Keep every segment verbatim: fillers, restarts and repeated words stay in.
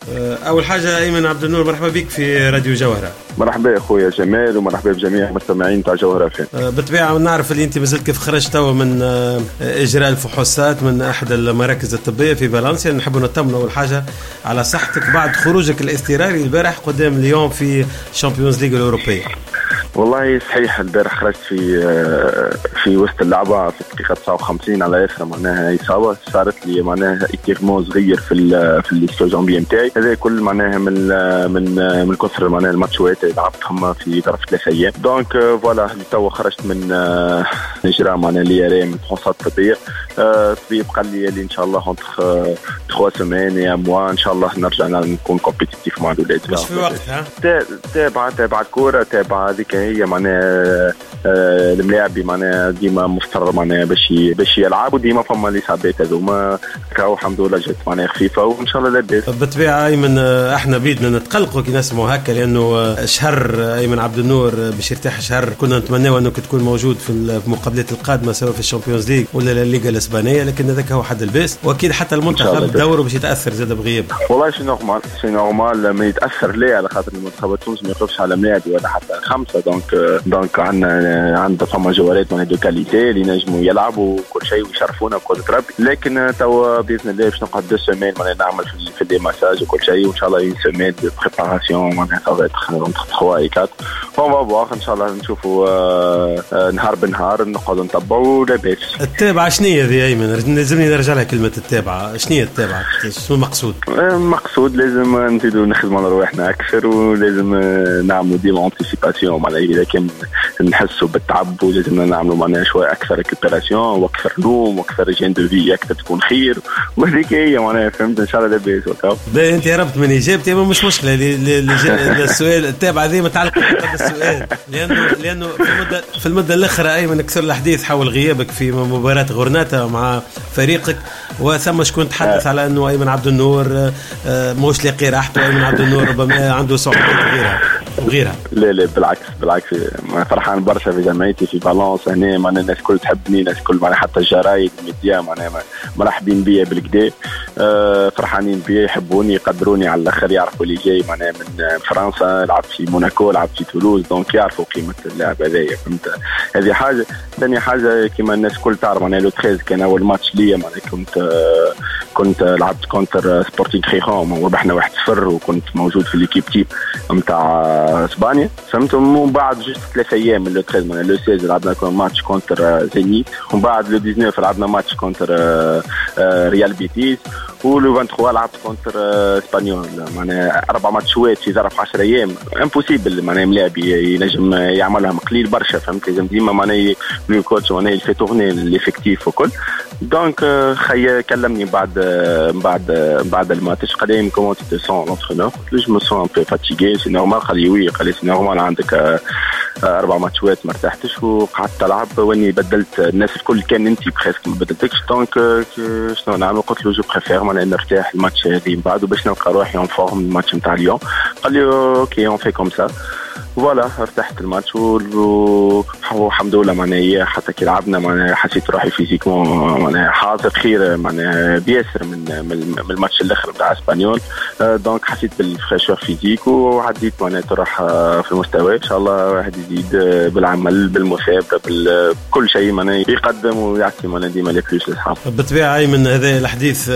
أول حاجة أيمن عبد النور، مرحبا بك في راديو جوهرة. مرحبا أخويا جمال ومرحبا بجميع المستمعين تاع جوهرة فين. بالطبيعة نعرف اللي أنت مازلت كيف خرجت من إجراء الفحوصات من أحد المراكز الطبية في فالنسيا. نحب نطمن أول حاجة على صحتك بعد خروجك الاضطراري البارح قدام اليوم في الشامبيونز ليج الأوروبية. والله صحيح، البارح خرجت في في وسط اللعبة في الدقيقة تسعة وخمسين على آخر معناها إصابة صارت لي معناها إتيرمون صغير في ال في الاستو جامبي نتاعي. هذا كل معناها من من من كثر معناها الماتشات اللي لعبتهم في ظرف ثلاثة أيام. دونك فوالا تو خرجت من إجراء معناها لي ام فحوصات طبية. الطبيب قال لي اللي إن شاء الله اونتر ثلاث سيمين يا موا إن شاء الله نرجع نكون كومبيتيتيف مع الولاد. مش في وقتها تابع تابع الكورة تابع هذيك هي معناها الملاعب معناها ديما مفترض معناها باش باش يلعبوا ديما فما اللي صعبات هذوما كاو الحمد لله جات معناها خفيفه وان شاء الله لاباس. بالطبيعه ايمن احنا بيدنا نتقلقوا كي نسمعوا هكا لانه شهر ايمن عبد النور باش يرتاح شهر كنا نتمناو انك تكون موجود في المقابلات القادمه سواء في الشامبيونز ليج ولا الليغا الاسبانيه، لكن هذاك هو حد الباس واكيد حتى المنتخب دوره باش يتاثر زاد بغياب. والله شي نورمال شي نورمال ما يتاثر ليه على خاطر المنتخب التونسي ما يقفش على ملاعبي ولا حتى خمسه. دونك دونك عندنا عندنا فما جوارات من دو كاليتي اللي نجموا يلعبوا كل شيء ويشرفونا بقدرة ربي. لكن توا باذن الله باش نقعد دو سيمين معناها نعمل في في دي مساج وكل شيء وان شاء الله اون سيمين دو بريباراسيون معناها صافي اونتر ثلاثة اي أربعة اون فابوار ان شاء الله نشوفوا نهار بنهار نقعدوا نتبعوا لاباس. التابعه شنية ذي ايمن؟ لازمني نرجع لها كلمه التابعه. شنية التابعه؟ شنو المقصود؟ المقصود لازم نزيدوا نخدموا على رواحنا اكثر ولازم نعملوا دي لونتيسيباسيون معناها اذا كان نحسوا بالتعب ولازمنا نعملوا معناها شويه اكثر ريكوبيراسيون واكثر نوم واكثر جين دو في اكثر تكون خير وهذيك هي معناها فهمت ان شاء الله لاباس. وكاو انت هربت من اجابتي ما مش مشكله. السؤال التابعه ذي متعلقه بالسؤال لانه لانه في المده في المده الاخرى ايمن كثر الحديث حول غيابك في مباراه غورناتا مع فريقك وثم شكون تحدث على انه ايمن عبد النور موش لاقي راحته. ايمن عبد النور ربما عنده صعوبات وغيرها وغيرها. لا لا بالعكس بالعكس فرحان برشا في جمعيتي في فالنس هنا معناها الناس كل تحبني الناس كل معناها حتى الجرايد الميديا معناها مرحبين بيا بالكدا. أه فرحانين بيا يحبوني يقدروني على الاخر يعرفوا اللي جاي معناها من فرنسا لعبت في موناكو لعبت في تولوز دونك يعرفوا قيمه اللاعب هذايا فهمت. هذه حاجه. ثاني حاجه كما الناس كل تعرف معناها لو ثلاثة كان اول ماتش ليا معناها كنت أه كنت لعبت كونتر سبورتينغ خيخون وربحنا واحد صفر وكنت موجود في ليكيب تيب نتاع اسبانيا فهمت. ومن بعد جست ثلاث ايام من لو ثلاثة من لو ستة لعبنا كون ماتش كونتر زينيت ومن بعد لو تسعة عشر لعبنا ماتش كونتر ريال بيتيس ولو ثلاثة وعشرين لعبت كونتر اسبانيول معناها اربع ماتشات في ظرف عشرة ايام امبوسيبل معناها ملاعب ينجم يعملها قليل برشا فهمت. لازم ديما معناها لو كوتش معناها يفي تورني ليفيكتيف وكل. دونك خي كلمني بعد بعد بعد الماتش قال لي كومون تي سون لونترينور قلت له جو مو سون ان بو فاتيغي سي نورمال. قال لي وي قال لي سي نورمال عندك اربع ماتشات ما ارتحتش وقعدت العب واني بدلت الناس الكل كان انت بخاسك ما بدلتكش دونك شنو نعمل. قلت له جو بريفير معناها نرتاح الماتش هذه من بعد وباش نلقى روحي اون فورم الماتش نتاع اليوم. قال لي اوكي اون في كوم سا فوالا ارتحت الماتش والحمد لله معناها حتى كي لعبنا معناها حسيت روحي فيزيكمون معناها حاضر خير معناها بياسر من من الماتش الاخر بتاع اسبانيول. دونك حسيت بالفريشور فيزيك وعديت معناها تروح في المستوى ان شاء الله واحد يزيد بالعمل بالمثابره بكل شيء معناها يقدم ويعطي معناها ديما لي بلوس للصحاب. بالطبيعه اي من هذا الحديث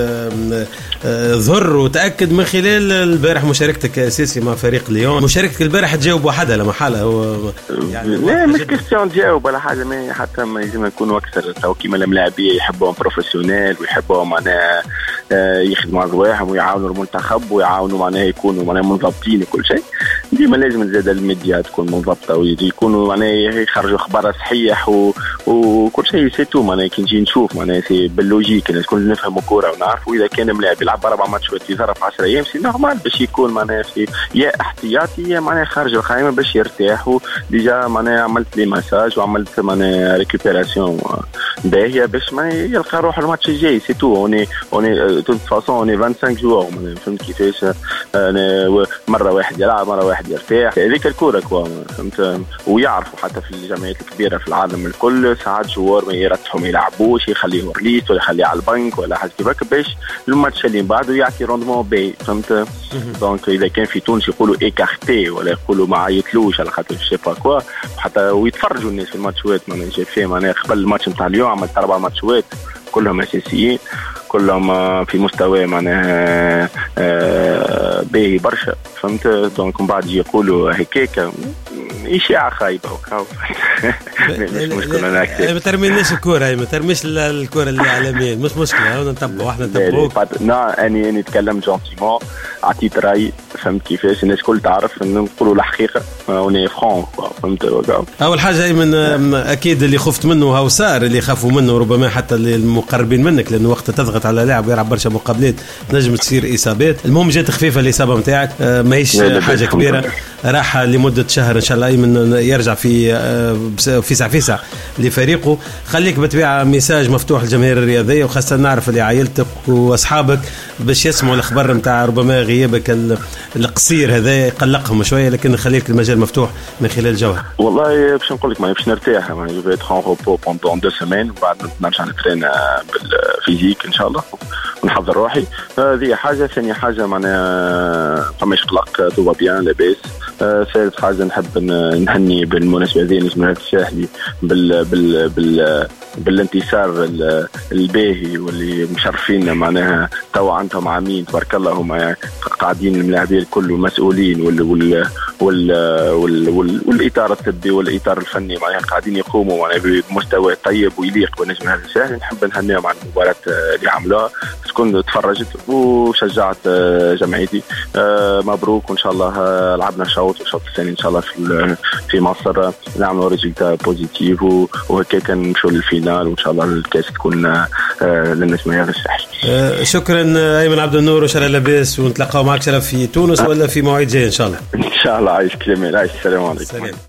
ظهر وتاكد من خلال البارح مشاركتك اساسي مع فريق ليون. مشاركتك البارح تجاوب واحدة لما حالة هو يعني لا مش كيستيون تجاوب ولا حاجة ما حتى ما لازم نكونوا أكثر تو كيما الملاعبية يحبوهم بروفيسيونيل ويحبوهم معناها يخدموا على رواحهم ويعاونوا المنتخب ويعاونوا معناها يكونوا معناها منضبطين وكل شيء. ديما لازم زاد الميديا تكون منضبطة ويكونوا معناها يخرجوا أخبار صحيح وكل شيء سيتو معناها كي نجي نشوف معناها سي باللوجيك الناس كل نفهموا كورة ونعرفوا إذا كان ملاعب يلعب أربع ماتشات في ظرف عشرة أيام سي نورمال باش يكون معناها في يا احتياطي يا معناها خارج القائمة باش يرتاحوا. ديجا معناها عملت لي مساج وعملت معناها ريكوبيراسيون باهيه باش ما يلقى روح الماتش الجاي سي تو. اوني اوني تو فاصون اوني خمسة وعشرين جوار فهمت كيفاش. انا مره واحد يلعب مره واحد يرتاح هذيك الكوره كوا فهمت. ويعرفوا حتى في الجمعيات الكبيره في العالم الكل ساعات جوار ما يرتحوا ما يلعبوش يخليه ريليست ولا يخليه على البنك ولا حاجه كيفاك باش الماتش اللي بعده يعطي روندمون باهي فهمت. دونك اذا كان في تونس يقولوا ايكارتي ولا يقولوا ما عيطلوش على خاطر شي با كوا حتى ويتفرجوا الناس في الماتشات. معناها جا فيه معناها قبل الماتش نتاع اليوم عملت اربع ماتشات كلهم اساسيين كلهم في مستوى معناها باهي برشا فهمت. دونك من بعد يقولوا هكاك إشاعة خايبة وكاو. ما ترميناش الكورة ما ترميش الكورة الإعلامية مش مشكلة هنا نتبعوا احنا نتبعوك. لا أنا أنا نتكلم جونتيمون عطيت رأي فهمت كيفاش الناس كل تعرف إن نقولوا الحقيقة وني فران فهمت. أول حاجة من أكيد اللي خفت منه هو صار اللي خافوا منه ربما حتى المقربين منك لأنه وقت تضغط على لاعب ويلعب برشا مقابلات نجم تصير إصابات. المهم جات خفيفة الإصابة متاعك ما هيش حاجة كبيرة راحة لمدة شهر إن شاء الله من يرجع في فيسع فيسع لفريقه. خليك بتبيع ميساج مفتوح للجماهير الرياضية وخاصة نعرف اللي عائلتك وأصحابك باش يسمعوا الأخبار متاع ربما غيابك القصير هذا يقلقهم شوية لكن خليك المجال مفتوح من خلال الجوهر. والله باش نقول لك ما باش نرتاح ما يبقى تخون روبو بوندون دو سيمين وبعد نرجع نترين بالفيزيك إن شاء الله ونحضر روحي. هذه حاجة. ثانية حاجة معناها فماش قلق توا بيان لاباس. ثالث حاجة نحب نهني بالمناسبة هذه نجم هذا الساحلي بال بال بال بالانتصار الباهي واللي مشرفين معناها توا عندهم عامين تبارك الله هم قاعدين الملاعبين الكل والمسؤولين وال وال وال وال وال والإطار الطبي والإطار الفني معناها قاعدين يقوموا معناها بمستوى طيب ويليق بالنجم هذا الساحلي. نحب نهنيهم على المباراة اللي عملوها كنت تفرجت وشجعت جمعيتي. مبروك وإن شاء الله لعبنا شوط والشوط الثاني إن شاء الله في في مصر نعملوا ريزلتا بوزيتيف وهكاك نمشوا للفينال وإن شاء الله الكاس تكون للنجم هذا الساحل. شكرا أيمن عبد النور وإن شاء الله لاباس ونتلقاو معك في تونس ولا في موعد جاي إن شاء الله. إن شاء الله. عايش كلامي عايش. السلام عليكم.